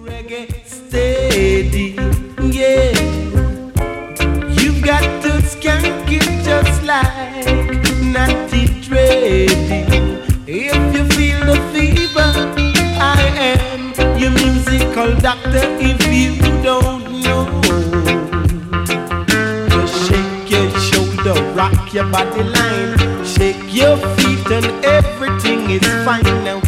reggae steady, yeah. You've got to skank it just like Natty Dready. If you feel the fever, I am your musical doctor. If you don't know, just shake your shoulder, rock your body line, shake your feet and everything is fine now.